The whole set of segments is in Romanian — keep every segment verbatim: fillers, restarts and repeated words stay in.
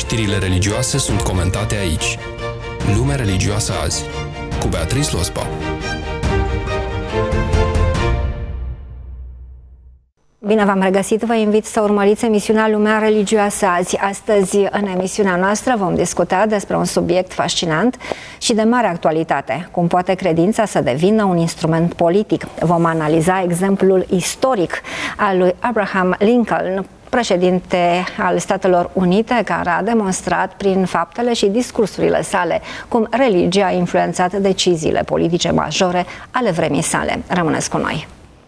Știrile religioase sunt comentate aici. Lumea religioasă azi, cu Beatrice Lospa. Bine v-am regăsit, vă invit să urmăriți emisiunea Lumea religioasă azi. Astăzi, în emisiunea noastră, vom discuta despre un subiect fascinant și de mare actualitate. Cum poate credința să devină un instrument politic? Vom analiza exemplul istoric al lui Abraham Lincoln, președinte al Statelor Unite, care a demonstrat prin faptele și discursurile sale cum religia a influențat deciziile politice majore ale vremii sale. Rămâneți cu noi!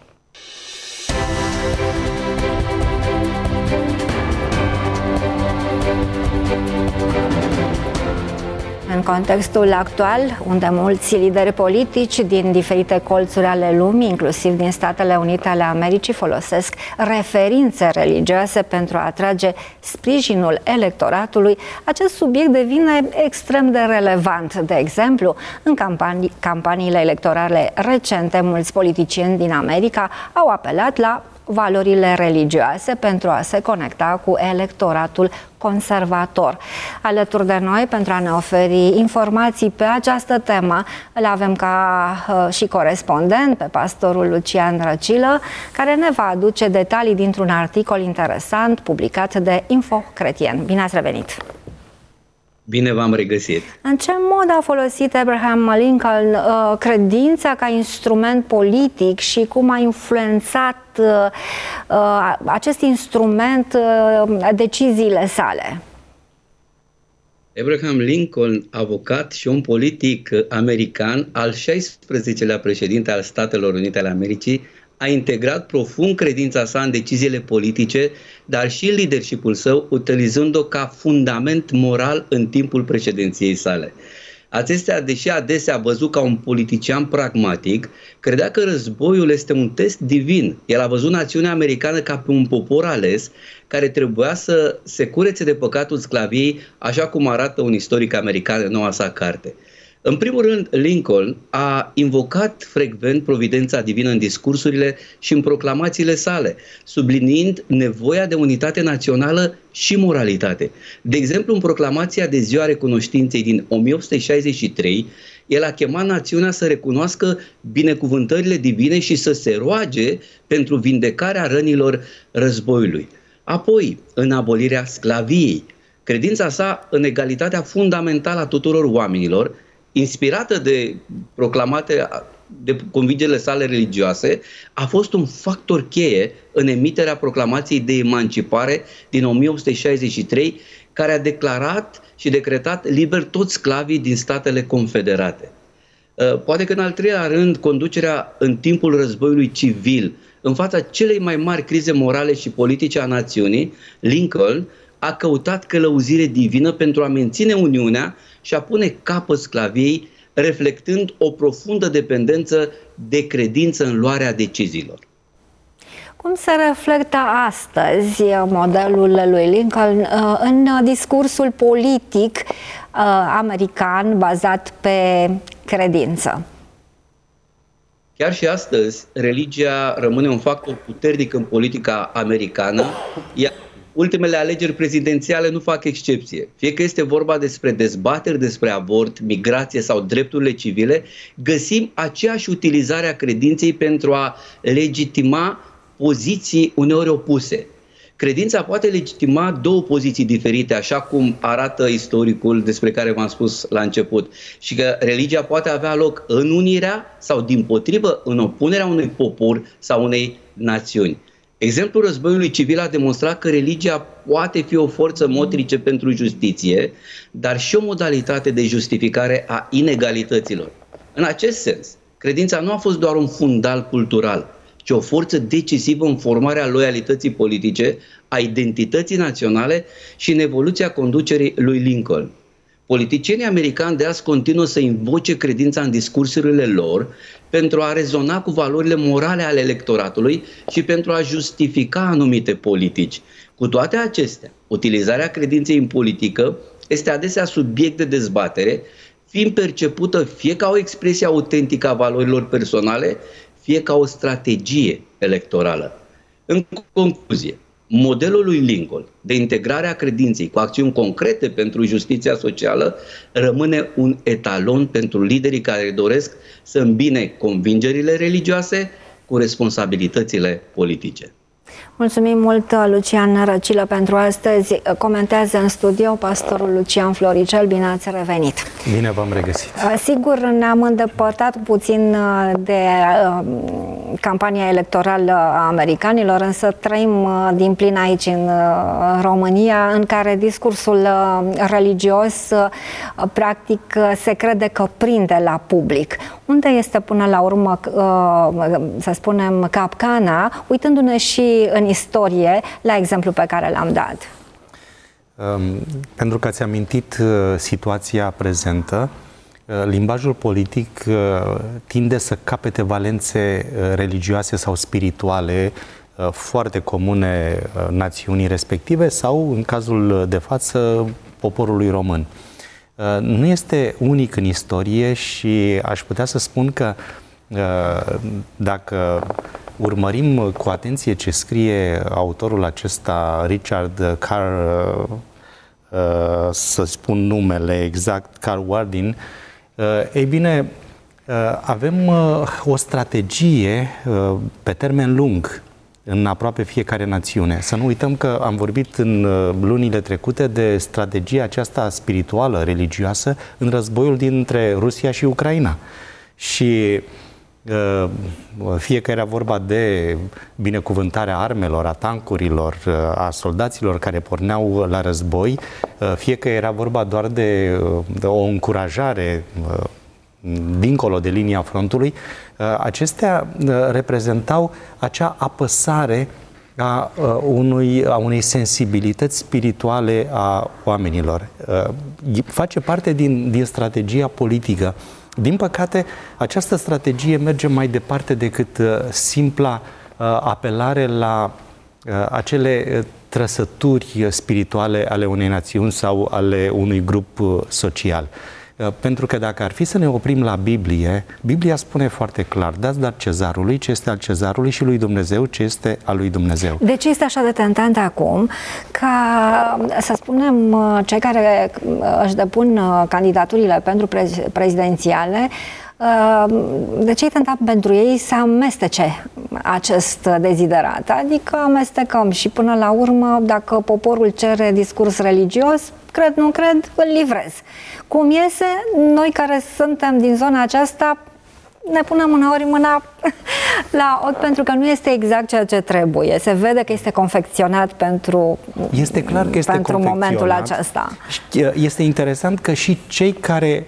În contextul actual, unde mulți lideri politici din diferite colțuri ale lumii, inclusiv din Statele Unite ale Americii, folosesc referințe religioase pentru a atrage sprijinul electoratului, acest subiect devine extrem de relevant. De exemplu, în campanii, campaniile electorale recente, mulți politicieni din America au apelat la valorile religioase pentru a se conecta cu electoratul conservator. Alături de noi, pentru a ne oferi informații pe această temă, îl avem ca uh, și corespondent pe pastorul Lucian Răcilă, care ne va aduce detalii dintr-un articol interesant publicat de Info Cretien. Bine ați revenit! Bine v-am regăsit! În ce mod a folosit Abraham Lincoln uh, credința ca instrument politic și cum a influențat uh, uh, acest instrument uh, deciziile sale? Abraham Lincoln, avocat și om politic american, al șaisprezecelea președinte al Statelor Unite ale Americii, a integrat profund credința sa în deciziile politice, dar și în leadership-ul său, utilizând-o ca fundament moral în timpul președinției sale. Acestea, deși adesea văzut ca un politician pragmatic, credea că războiul este un test divin. El a văzut națiunea americană ca pe un popor ales care trebuia să se curețe de păcatul sclaviei, așa cum arată un istoric american în noua sa carte. În primul rând, Lincoln a invocat frecvent providența divină în discursurile și în proclamațiile sale, subliniind nevoia de unitate națională și moralitate. De exemplu, în proclamația de Ziua Recunoștinței din o mie opt sute șaizeci și trei, el a chemat națiunea să recunoască binecuvântările divine și să se roage pentru vindecarea rănilor războiului. Apoi, în abolirea sclaviei, credința sa în egalitatea fundamentală a tuturor oamenilor, inspirată de proclamate de convingerile sale religioase, a fost un factor cheie în emiterea proclamației de emancipare din o mie opt sute șaizeci și trei, care a declarat și decretat liber toți sclavii din statele confederate. Poate că în al treilea rând, conducerea în timpul războiului civil, în fața celei mai mari crize morale și politice a națiunii, Lincoln a căutat călăuzire divină pentru a menține Uniunea și a pune capăt sclaviei, reflectând o profundă dependență de credință în luarea deciziilor. Cum se reflectă astăzi modelul lui Lincoln în discursul politic american bazat pe credință? Chiar și astăzi, religia rămâne un factor puternic în politica americană, iar ultimele alegeri prezidențiale nu fac excepție. Fie că este vorba despre dezbateri despre avort, migrație sau drepturile civile, găsim aceeași utilizare a credinței pentru a legitima poziții uneori opuse. Credința poate legitima două poziții diferite, așa cum arată istoricul despre care v-am spus la început, și că religia poate avea loc în unirea sau, dimpotrivă, în opunerea unui popor sau unei națiuni. Exemplul războiului civil a demonstrat că religia poate fi o forță motrice pentru justiție, dar și o modalitate de justificare a inegalităților. În acest sens, credința nu a fost doar un fundal cultural, ci o forță decisivă în formarea loialității politice, a identității naționale și în evoluția conducerii lui Lincoln. Politicienii americani de azi continuă să invoce credința în discursurile lor pentru a rezona cu valorile morale ale electoratului și pentru a justifica anumite politici. Cu toate acestea, utilizarea credinței în politică este adesea subiect de dezbatere, fiind percepută fie ca o expresie autentică a valorilor personale, fie ca o strategie electorală. În concluzie, modelul lui Lincoln de integrare a credinței cu acțiuni concrete pentru justiția socială rămâne un etalon pentru liderii care doresc să îmbine convingerile religioase cu responsabilitățile politice. Mulțumim mult, Lucian Răcilă, pentru astăzi. Comentează în studio pastorul Lucian Floricel. Bine ați revenit! Bine v-am regăsit! Sigur, ne-am îndepărtat puțin de campania electorală a americanilor, însă trăim din plin aici în România, în care discursul religios practic se crede că prinde la public. Unde este până la urmă, să spunem, capcana, uitându-ne și în istorie la exemplu pe care l-am dat? Um, pentru că ați amintit uh, situația prezentă, uh, limbajul politic uh, tinde să capete valențe uh, religioase sau spirituale uh, foarte comune uh, națiunii respective sau, în cazul de față, poporului român. Uh, nu este unic în istorie și aș putea să spun că uh, dacă urmărim cu atenție ce scrie autorul acesta, Richard Carr, să spun numele exact, Carr-Wardin, ei bine, avem o strategie pe termen lung în aproape fiecare națiune. Să nu uităm că am vorbit în lunile trecute de strategia aceasta spirituală, religioasă, în războiul dintre Rusia și Ucraina. Și fie că era vorba de binecuvântarea armelor, a tancurilor, a soldaților care porneau la război, fie că era vorba doar de, de o încurajare dincolo de linia frontului, acestea reprezentau acea apăsare a, unui, a unei sensibilități spirituale a oamenilor. Face parte din, din strategia politică. Din păcate, această strategie merge mai departe decât uh, simpla uh, apelare la uh, acele trăsături spirituale ale unei națiuni sau ale unui grup uh, social. Uh, pentru că dacă ar fi să ne oprim la Biblie, Biblia spune foarte clar: dați dar cezarului ce este al cezarului și lui Dumnezeu ce este al lui Dumnezeu. De ce este așa de tentant acum ca, să spunem, cei care își depun candidaturile pentru prezidențiale, de ce e tentat pentru ei să amestece acest deziderat? Adică amestecăm și până la urmă, dacă poporul cere discurs religios, cred, nu cred, îl livrez. Cum iese, noi care suntem din zona aceasta ne punem uneori mâna la ochi pentru că nu este exact ceea ce trebuie. Se vede că este confecționat pentru, este clar că este pentru momentul acesta. Este interesant că și cei care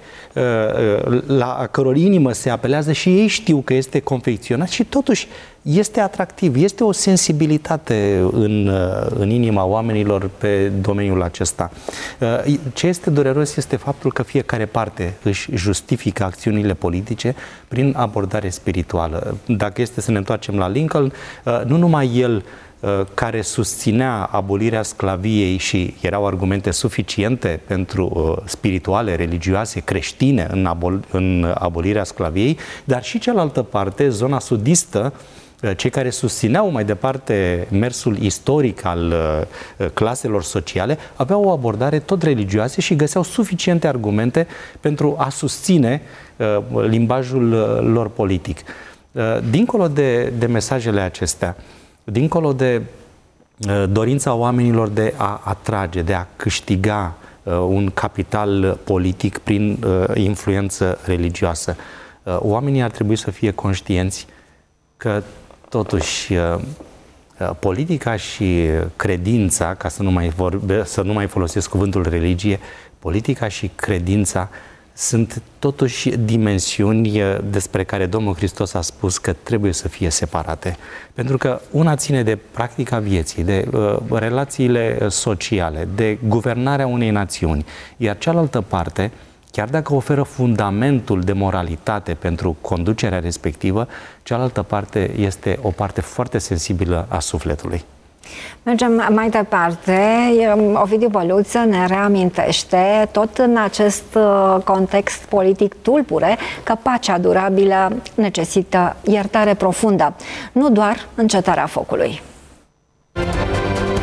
la căror inimă se apelează și ei știu că este confecționat și totuși este atractiv, este o sensibilitate în, în inima oamenilor pe domeniul acesta. Ce este dureros este faptul că fiecare parte își justifică acțiunile politice prin abordare spirituală. Dacă este să ne întoarcem la Lincoln, nu numai el care susținea abolirea sclaviei și erau argumente suficiente pentru uh, spirituale, religioase, creștine în, abol- în abolirea sclaviei, dar și cealaltă parte, zona sudistă, uh, cei care susțineau mai departe mersul istoric al uh, claselor sociale, aveau o abordare tot religioasă și găseau suficiente argumente pentru a susține uh, limbajul uh, lor politic. Uh, dincolo de, de mesajele acestea, dincolo de uh, dorința oamenilor de a atrage, de a câștiga uh, un capital politic prin uh, influență religioasă, uh, oamenii ar trebui să fie conștienți că totuși uh, politica și credința, ca să nu mai vorbe, să nu mai folosesc cuvântul religie, politica și credința sunt totuși dimensiuni despre care Domnul Hristos a spus că trebuie să fie separate. Pentru că una ține de practica vieții, de uh, relațiile sociale, de guvernarea unei națiuni, iar cealaltă parte, chiar dacă oferă fundamentul de moralitate pentru conducerea respectivă, cealaltă parte este o parte foarte sensibilă a sufletului. Mergem mai departe. Ovidiu Băluță ne reamintește, tot în acest context politic tulbure, că pacea durabilă necesită iertare profundă, nu doar încetarea focului.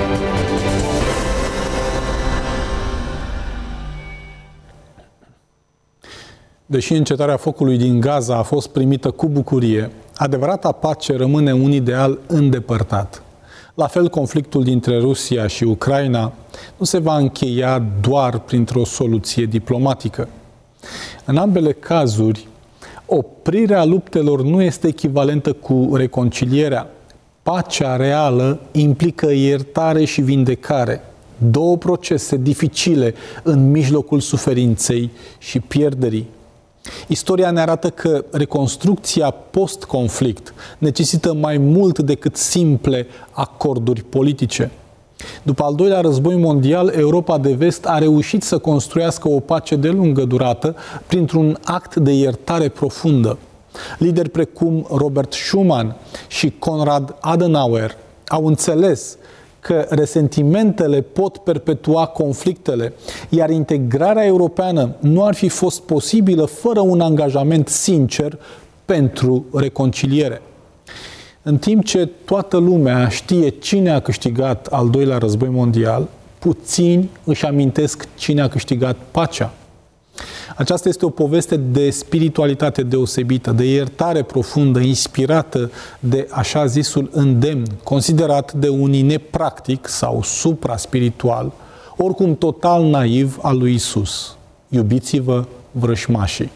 Deși încetarea focului din Gaza a fost primită cu bucurie, adevărata pace rămâne un ideal îndepărtat. La fel, conflictul dintre Rusia și Ucraina nu se va încheia doar printr-o soluție diplomatică. În ambele cazuri, oprirea luptelor nu este echivalentă cu reconcilierea. Pacea reală implică iertare și vindecare, două procese dificile în mijlocul suferinței și pierderii. Istoria ne arată că reconstrucția post-conflict necesită mai mult decât simple acorduri politice. După al doilea război mondial, Europa de Vest a reușit să construiască o pace de lungă durată printr-un act de iertare profundă. Lideri precum Robert Schuman și Konrad Adenauer au înțeles că resentimentele pot perpetua conflictele, iar integrarea europeană nu ar fi fost posibilă fără un angajament sincer pentru reconciliere. În timp ce toată lumea știe cine a câștigat al doilea război mondial, puțini își amintesc cine a câștigat pacea. Aceasta este o poveste de spiritualitate deosebită, de iertare profundă, inspirată de așa zisul îndemn, considerat de unii nepractic sau supra-spiritual, oricum total naiv al lui Isus. Iubiți-vă vrășmașii.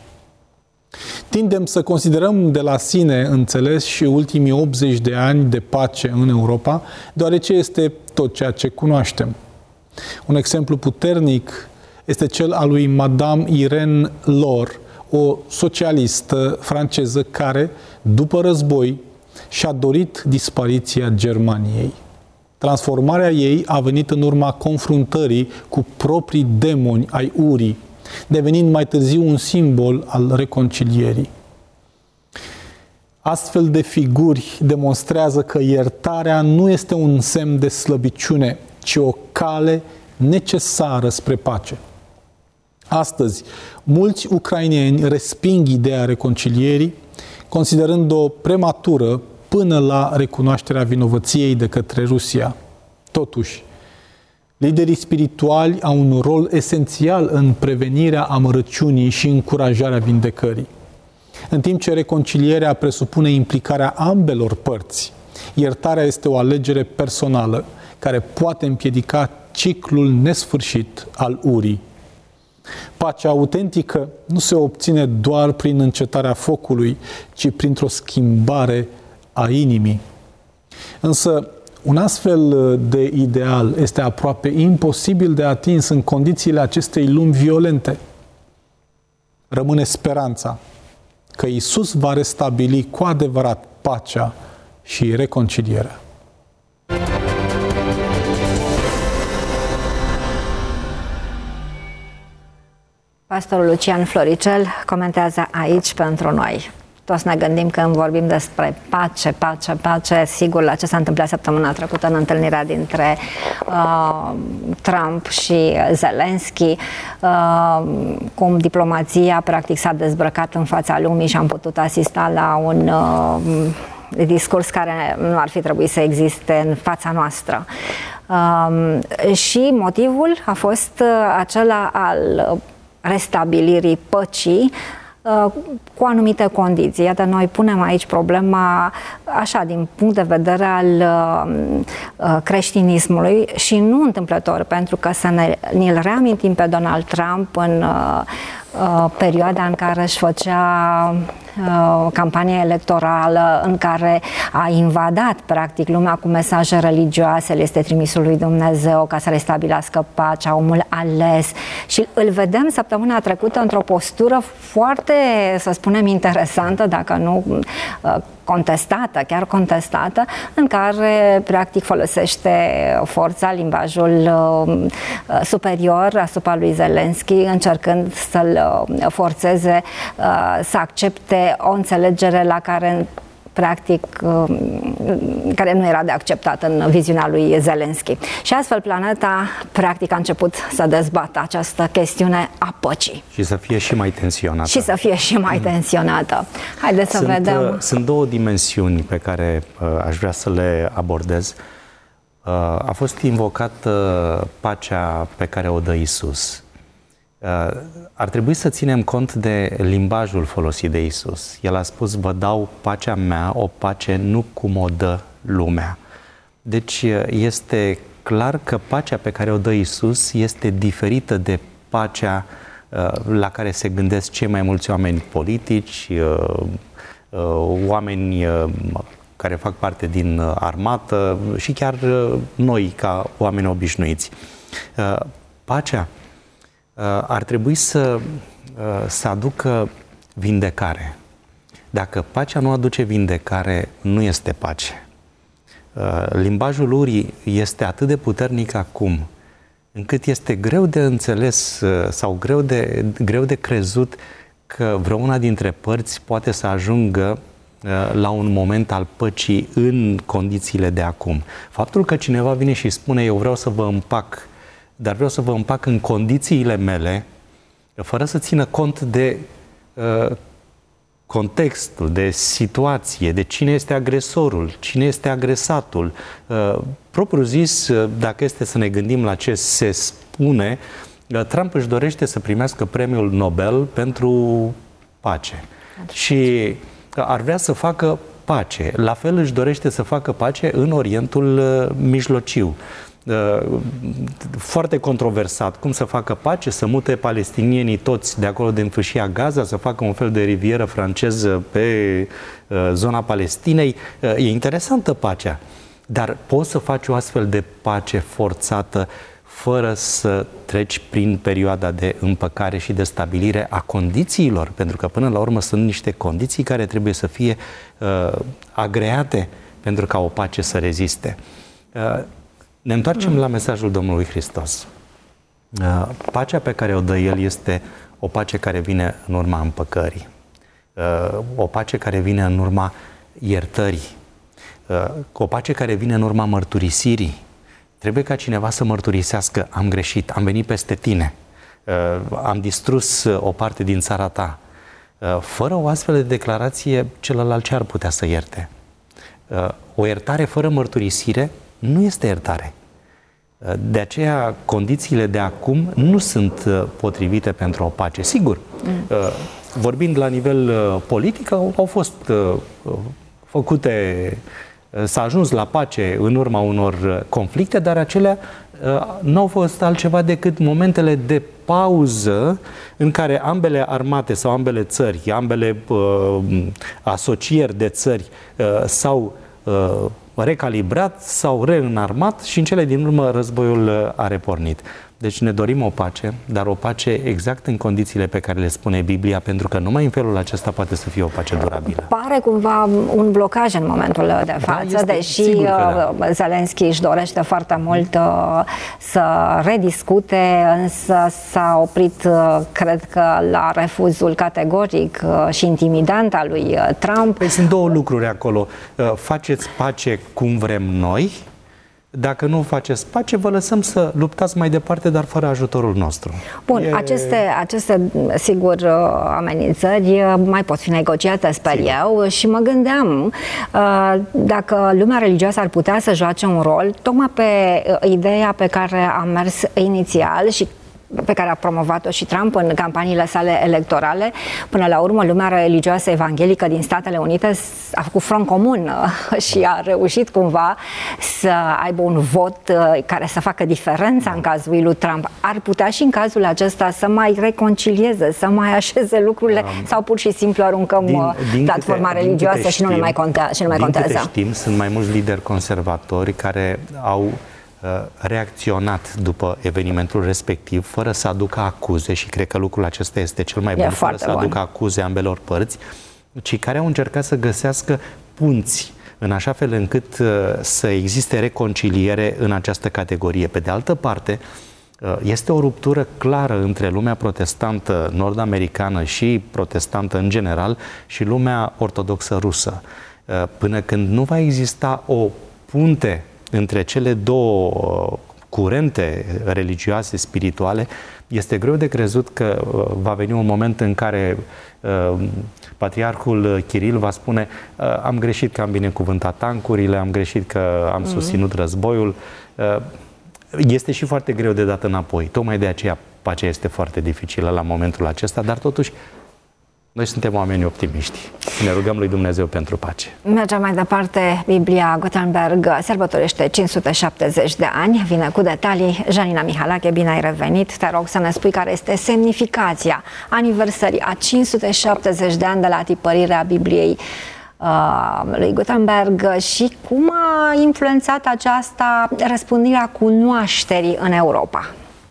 Tindem să considerăm de la sine înțeles și ultimii optzeci de ani de pace în Europa, deoarece este tot ceea ce cunoaștem. Un exemplu puternic este cel al lui Madame Irene Lor, o socialistă franceză care, după război, și-a dorit dispariția Germaniei. Transformarea ei a venit în urma confruntării cu proprii demoni ai urii, devenind mai târziu un simbol al reconcilierii. Astfel de figuri demonstrează că iertarea nu este un semn de slăbiciune, ci o cale necesară spre pace. Astăzi, mulți ucraineni resping ideea reconcilierii, considerând-o prematură până la recunoașterea vinovăției de către Rusia. Totuși, liderii spirituali au un rol esențial în prevenirea amărăciunii și încurajarea vindecării. În timp ce reconcilierea presupune implicarea ambelor părți, iertarea este o alegere personală care poate împiedica ciclul nesfârșit al urii. Pacea autentică nu se obține doar prin încetarea focului, ci printr-o schimbare a inimii. Însă, un astfel de ideal este aproape imposibil de atins în condițiile acestei lumi violente. Rămâne speranța că Iisus va restabili cu adevărat pacea și reconcilierea. Pastorul Lucian Floricel comentează aici pentru noi. Toți ne gândim când vorbim despre pace, pace, pace, sigur la ce s-a întâmplat săptămâna trecută în întâlnirea dintre uh, Trump și Zelensky, uh, cum diplomația practic s-a dezbrăcat în fața lumii și am putut asista la un uh, discurs care nu ar fi trebuit să existe în fața noastră. Uh, și motivul a fost acela al restabilirii păcii cu anumite condiții. Iată, noi punem aici problema așa, din punct de vedere al creștinismului și nu întâmplător, pentru că să ne, ne-l reamintim pe Donald Trump în uh, perioada în care își făcea uh, campanie electorală, în care a invadat practic lumea cu mesaje religioase, el este trimisul lui Dumnezeu ca să restabilească pacea, omul ales, și îl vedem săptămâna trecută într-o postură foarte, să spunem, interesantă, dacă nu uh, contestată, chiar contestată, în care practic folosește forța, limbajul uh, superior asupra lui Zelensky, încercând să-l uh, forțeze uh, să accepte o înțelegere la care practic, uh, care nu era de acceptat în viziunea lui Zelensky. Și astfel planeta practic a început să dezbată această chestiune a păcii. Și să fie și mai tensionată. Și să fie și mai tensionată. Haideți să sunt, vedem. Sunt două dimensiuni pe care uh, aș vrea să le abordez. Uh, a fost invocată pacea pe care o dă Isus. Ar trebui să ținem cont de limbajul folosit de Iisus. El a spus, vă dau pacea mea, o pace nu cum o dă lumea. Deci este clar că pacea pe care o dă Iisus este diferită de pacea la care se gândesc cei mai mulți oameni politici, oameni care fac parte din armată și chiar noi ca oameni obișnuiți. Pacea ar trebui să, să aducă vindecare. Dacă pacea nu aduce vindecare, nu este pace. Limbajul urii este atât de puternic acum, încât este greu de înțeles sau greu de, greu de crezut că vreuna dintre părți poate să ajungă la un moment al păcii în condițiile de acum. Faptul că cineva vine și spune, eu vreau să vă împac, dar vreau să vă împac în condițiile mele, fără să țină cont de uh, contextul, de situație, de cine este agresorul, cine este agresatul. Uh, propriu zis, dacă este să ne gândim la ce se spune, Trump își dorește să primească premiul Nobel pentru pace. Și ar vrea să facă pace. La fel își dorește să facă pace în Orientul Mijlociu. Foarte controversat. Cum să facă pace? Să mute palestinienii toți de acolo din fâșia Gaza, să facă un fel de rivieră franceză pe zona Palestinei. E interesantă pacea. Dar poți să faci o astfel de pace forțată fără să treci prin perioada de împăcare și de stabilire a condițiilor, pentru că până la urmă sunt niște condiții care trebuie să fie uh, agreate pentru ca o pace să reziste. Uh, ne întoarcem mm. la mesajul Domnului Hristos. Uh, pacea pe care o dă El este o pace care vine în urma împăcării, uh, o pace care vine în urma iertării, uh, o pace care vine în urma mărturisirii. Trebuie ca cineva să mărturisească, am greșit, am venit peste tine, am distrus o parte din țara ta. Fără o astfel de declarație, celălalt ce ar putea să ierte? O iertare fără mărturisire nu este iertare. De aceea, condițiile de acum nu sunt potrivite pentru o pace. Sigur, vorbind la nivel politic, au fost făcute... S-a ajuns la pace în urma unor conflicte, dar acelea uh, nu au fost altceva decât momentele de pauză în care ambele armate sau ambele țări, ambele uh, asocieri de țări uh, s-au uh, recalibrat, s-au reînarmat și în cele din urmă războiul a repornit. Deci ne dorim o pace, dar o pace exact în condițiile pe care le spune Biblia, pentru că numai în felul acesta poate să fie o pace durabilă. Pare cumva un blocaj în momentul de față, da, este, deși da. Zelenski își dorește foarte mult să rediscute, însă s-a oprit, cred că, la refuzul categoric și intimidant al lui Trump. Păi sunt două lucruri acolo. Faceți pace cum vrem noi. Dacă nu faceți pace, vă lăsăm să luptați mai departe, dar fără ajutorul nostru. Bun, e... aceste, aceste, sigur, amenințări mai pot fi negociate, sper sigur. eu, și mă gândeam dacă lumea religioasă ar putea să joace un rol, tocmai pe ideea pe care am mers inițial și pe care a promovat-o și Trump în campaniile sale electorale. Până la urmă, lumea religioasă evanghelică din Statele Unite a făcut front comun și a reușit cumva să aibă un vot care să facă diferența în cazul lui Trump. Ar putea și în cazul acesta să mai reconcilieze, să mai așeze lucrurile um, sau pur și simplu aruncăm din, din platforma câte, religioasă din și nu, mai contează, și nu mai din contează. Câte știm, sunt mai mulți lideri conservatori care au reacționat după evenimentul respectiv, fără să aducă acuze, și cred că lucrul acesta este cel mai bun, fără să aducă acuze ambelor părți, ci care au încercat să găsească punți în așa fel încât să existe reconciliere în această categorie. Pe de altă parte, este o ruptură clară între lumea protestantă nord-americană și protestantă în general și lumea ortodoxă rusă. Până când nu va exista o punte între cele două curente religioase, spirituale, este greu de crezut că va veni un moment în care uh, Patriarhul Kiril va spune uh, am greșit că am binecuvântat tancurile, am greșit că am susținut războiul. Uh, este și foarte greu de dat înapoi. Tocmai de aceea pacea este foarte dificilă la momentul acesta, dar totuși noi suntem oameni optimiști. Ne rugăm lui Dumnezeu pentru pace. Mergem mai departe. Biblia Gutenberg sărbătorește cinci sute șaptezeci de ani. Vine cu detalii. Janina Mihalache, bine ai revenit. Te rog să ne spui care este semnificația aniversării a cinci sute șaptezeci de ani de la tipărirea Bibliei uh, lui Gutenberg și cum a influențat aceasta răspândirea cunoașterii în Europa.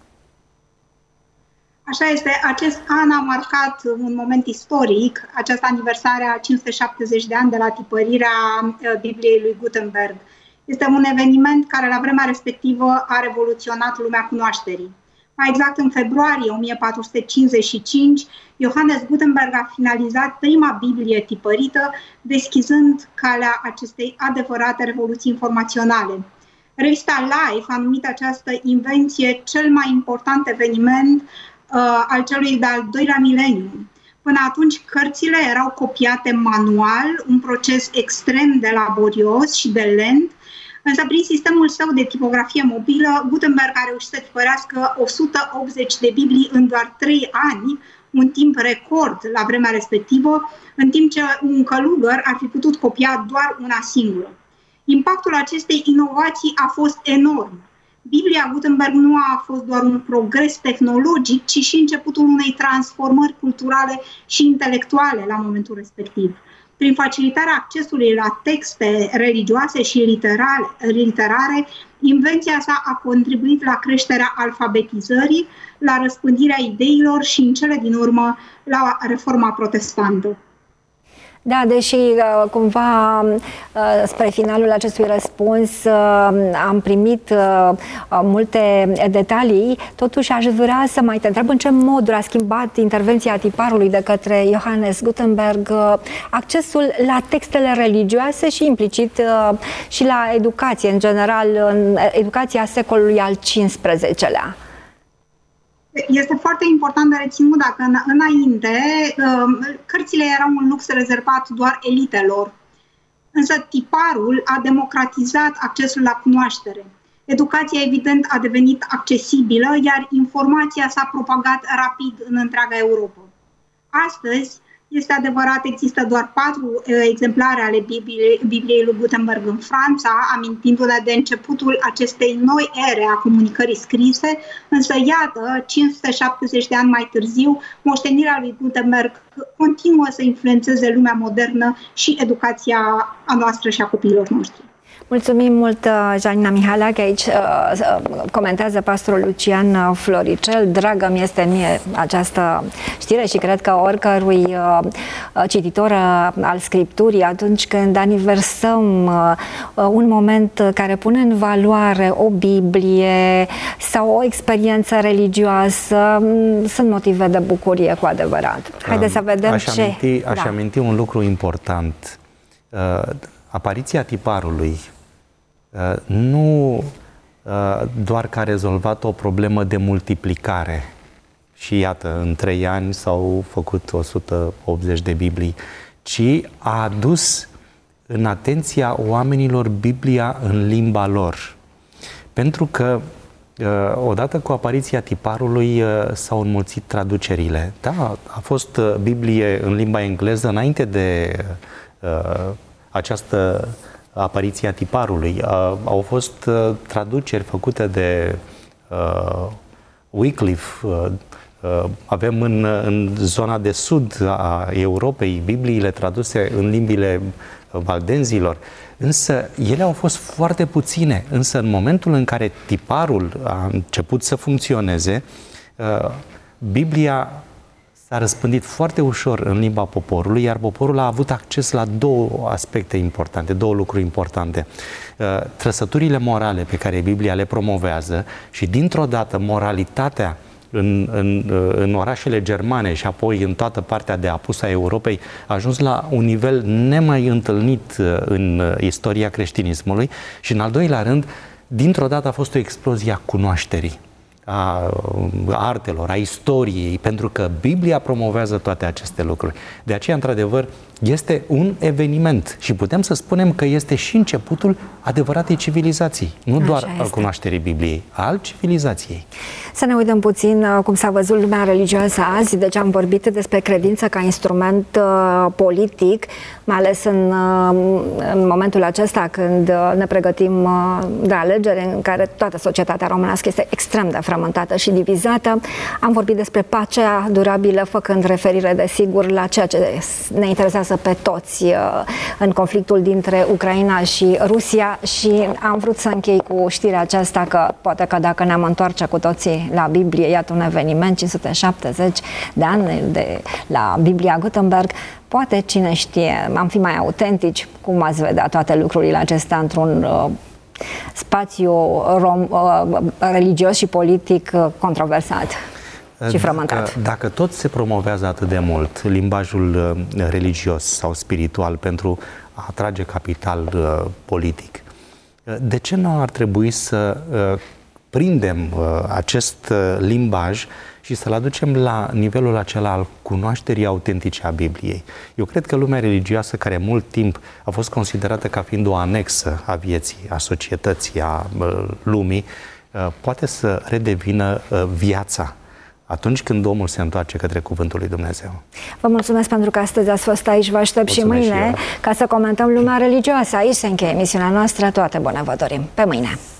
Așa este, acest an a marcat un moment istoric, această aniversare a cinci sute șaptezeci de ani de la tipărirea Bibliei lui Gutenberg. Este un eveniment care la vremea respectivă a revoluționat lumea cunoașterii. Mai exact, în februarie o mie patru sute cincizeci și cinci, Johannes Gutenberg a finalizat prima Biblie tipărită, deschizând calea acestei adevărate revoluții informaționale. Revista Life a numit această invenție cel mai important eveniment uh, al celui de-al doilea mileniu. Până atunci, cărțile erau copiate manual, un proces extrem de laborios și de lent, însă prin sistemul său de tipografie mobilă, Gutenberg a reușit să tipărească o sută optzeci de Biblii în doar trei ani, un timp record la vremea respectivă, în timp ce un călugăr ar fi putut copia doar una singură. Impactul acestei inovații a fost enorm. Biblia Gutenberg nu a fost doar un progres tehnologic, ci și începutul unei transformări culturale și intelectuale la momentul respectiv. Prin facilitarea accesului la texte religioase și literare, literare, invenția sa a contribuit la creșterea alfabetizării, la răspândirea ideilor și, în cele din urmă, la reforma protestantă. Da, deși cumva spre finalul acestui răspuns am primit multe detalii, totuși aș vrea să mai te întreb în ce moduri a schimbat intervenția tiparului de către Johannes Gutenberg accesul la textele religioase și implicit și la educație, în general, în educația secolului al cincisprezecelea. Este foarte important de reținut dacă înainte cărțile erau un lux rezervat doar elitelor, însă tiparul a democratizat accesul la cunoaștere. Educația, evident, a devenit accesibilă, iar informația s-a propagat rapid în întreaga Europa. Astăzi, este adevărat, există doar patru exemplare ale Bibliei, Bibliei lui Gutenberg în Franța, amintindu-ne de începutul acestei noi ere a comunicării scrise, însă iată, cinci sute șaptezeci de ani mai târziu, moștenirea lui Gutenberg continuă să influențeze lumea modernă și educația a noastră și a copiilor noștri. Mulțumim mult, Janina Mihalache. Aici comentează pastorul Lucian Floricel. Dragă mi este mie această știre și cred că oricărui cititor al Scripturii, atunci când aniversăm un moment care pune în valoare o Biblie sau o experiență religioasă, sunt motive de bucurie cu adevărat. Haideți să vedem aș ce... Aminti, aș da. aminti un lucru important. Apariția tiparului nu doar că a rezolvat o problemă de multiplicare și iată, în trei ani s-au făcut o sută optzeci de Biblii, ci a adus în atenția oamenilor Biblia în limba lor. Pentru că odată cu apariția tiparului s-au înmulțit traducerile. Da, a fost Biblie în limba engleză înainte de această apariție a tiparului. Uh, au fost uh, traduceri făcute de uh, Wycliffe. Uh, uh, avem în, în zona de sud a Europei Bibliile traduse în limbile valdenzilor, însă ele au fost foarte puține. Însă în momentul în care tiparul a început să funcționeze, uh, Biblia s-a răspândit foarte ușor în limba poporului, iar poporul a avut acces la două aspecte importante, două lucruri importante. Trăsăturile morale pe care Biblia le promovează și, dintr-o dată, moralitatea în, în, în orașele germane și apoi în toată partea de apus a Europei a ajuns la un nivel nemai întâlnit în istoria creștinismului și, în al doilea rând, dintr-o dată a fost o explozie a cunoașterii. a artelor, a istoriei, pentru că Biblia promovează toate aceste lucruri. De aceea, într-adevăr, este un eveniment și putem să spunem că este și începutul adevăratei civilizații, nu Așa doar este. al cunoașterii Bibliei, al civilizației. Să ne uităm puțin cum s-a văzut lumea religioasă azi, deci am vorbit despre credință ca instrument uh, politic, mai ales în, uh, în momentul acesta când uh, ne pregătim uh, de alegeri, în care toată societatea românească este extrem de frământată și divizată. Am vorbit despre pacea durabilă, făcând referire, desigur, la ceea ce ne interesează pe toți uh, în conflictul dintre Ucraina și Rusia, și am vrut să închei cu știrea aceasta că poate că dacă ne-am întoarce cu toții la Biblie, iată un eveniment, cinci sute șaptezeci de ani de la Biblia Gutenberg, poate, cine știe, am fi mai autentici, cum ați vedea toate lucrurile acestea într-un uh, spațiu rom, uh, religios și politic uh, controversat și frământat. Dacă, dacă tot se promovează atât de mult limbajul uh, religios sau spiritual pentru a atrage capital uh, politic, uh, de ce nu ar trebui să uh, prindem uh, acest uh, limbaj și să-l aducem la nivelul acela al cunoașterii autentice a Bibliei? Eu cred că lumea religioasă, care mult timp a fost considerată ca fiind o anexă a vieții, a societății, a uh, lumii, uh, poate să redevină uh, viața atunci când omul se întoarce către Cuvântul lui Dumnezeu. Vă mulțumesc pentru că astăzi ați fost aici, vă aștept Mulțumesc și mâine și ca să comentăm lumea religioasă. Aici se încheie emisiunea noastră, toate bune vă dorim. Pe mâine!